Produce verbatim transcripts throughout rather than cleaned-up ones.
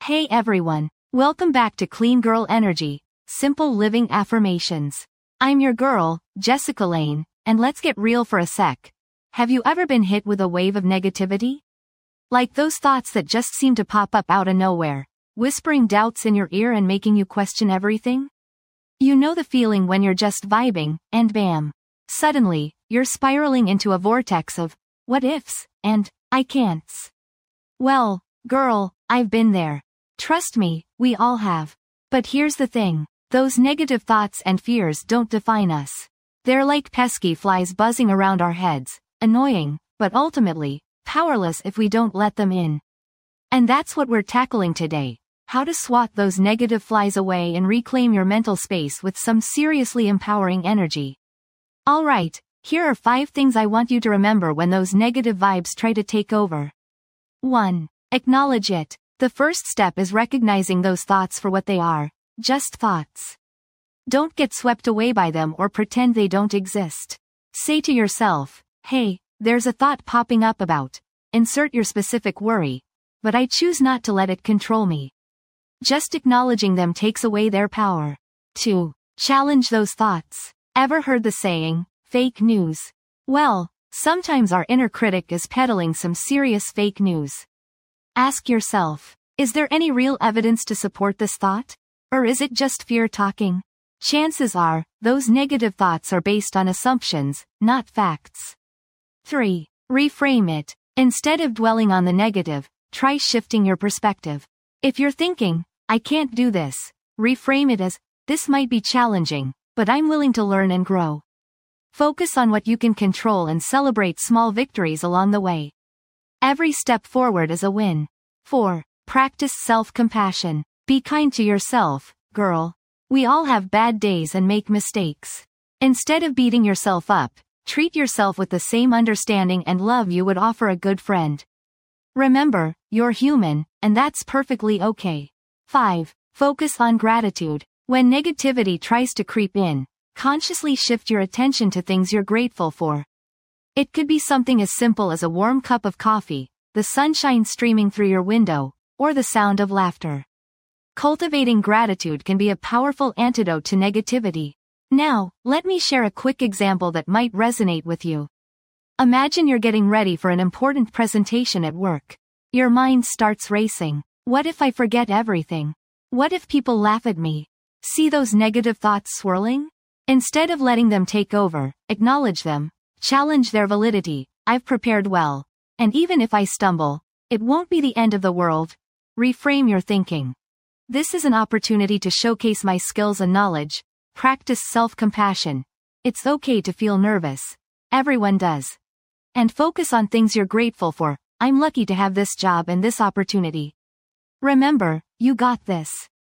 Hey everyone, welcome back to Clean Girl Energy, Simple Living Affirmations. I'm your girl, Jessica Lane, and let's get real for a sec. Have you ever been hit with a wave of negativity? Like those thoughts that just seem to pop up out of nowhere, whispering doubts in your ear and making you question everything? You know the feeling when you're just vibing, and bam. Suddenly, you're spiraling into a vortex of, what ifs, and, I can'ts. Well, girl, I've been there. Trust me, we all have. But here's the thing. Those negative thoughts and fears don't define us. They're like pesky flies buzzing around our heads, annoying, but ultimately, powerless if we don't let them in. And that's what we're tackling today. How to swat those negative flies away and reclaim your mental space with some seriously empowering energy. Alright, here are five things I want you to remember when those negative vibes try to take over. one. Acknowledge it. The first step is recognizing those thoughts for what they are, just thoughts. Don't get swept away by them or pretend they don't exist. Say to yourself, hey, there's a thought popping up about, insert your specific worry, but I choose not to let it control me. Just acknowledging them takes away their power. two. Challenge those thoughts. Ever heard the saying, fake news? Well, sometimes our inner critic is peddling some serious fake news. Ask yourself, is there any real evidence to support this thought? Or is it just fear talking? Chances are, those negative thoughts are based on assumptions, not facts. three. Reframe it. Instead of dwelling on the negative, try shifting your perspective. If you're thinking, I can't do this, reframe it as, this might be challenging, but I'm willing to learn and grow. Focus on what you can control and celebrate small victories along the way. Every step forward is a win. four. Practice self-compassion. Be kind to yourself, girl. We all have bad days and make mistakes. Instead of beating yourself up, treat yourself with the same understanding and love you would offer a good friend. Remember, you're human, and that's perfectly okay. five. Focus on gratitude. When negativity tries to creep in, consciously shift your attention to things you're grateful for. It could be something as simple as a warm cup of coffee, the sunshine streaming through your window, or the sound of laughter. Cultivating gratitude can be a powerful antidote to negativity. Now, let me share a quick example that might resonate with you. Imagine you're getting ready for an important presentation at work. Your mind starts racing. What if I forget everything? What if people laugh at me? See those negative thoughts swirling? Instead of letting them take over, acknowledge them. Challenge their validity. I've prepared well. And even if I stumble, it won't be the end of the world. Reframe your thinking. This is an opportunity to showcase my skills and knowledge. Practice self-compassion. It's okay to feel nervous. Everyone does. And focus on things you're grateful for. I'm lucky to have this job and this opportunity. Remember, you got this.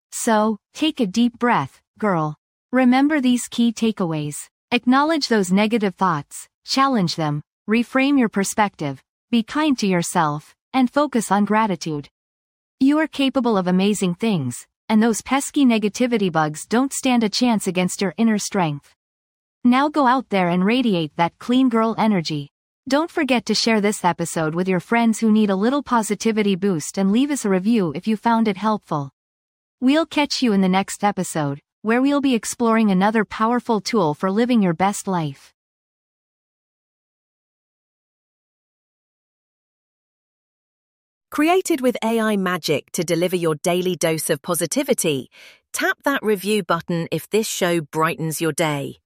So, take a deep breath, girl. Remember these key takeaways. Acknowledge those negative thoughts. Challenge them, reframe your perspective, be kind to yourself, and focus on gratitude. You are capable of amazing things, and those pesky negativity bugs don't stand a chance against your inner strength. Now go out there and radiate that clean girl energy. Don't forget to share this episode with your friends who need a little positivity boost and leave us a review if you found it helpful. We'll catch you in the next episode, where we'll be exploring another powerful tool for living your best life. Created with A I magic to deliver your daily dose of positivity, tap that review button if this show brightens your day.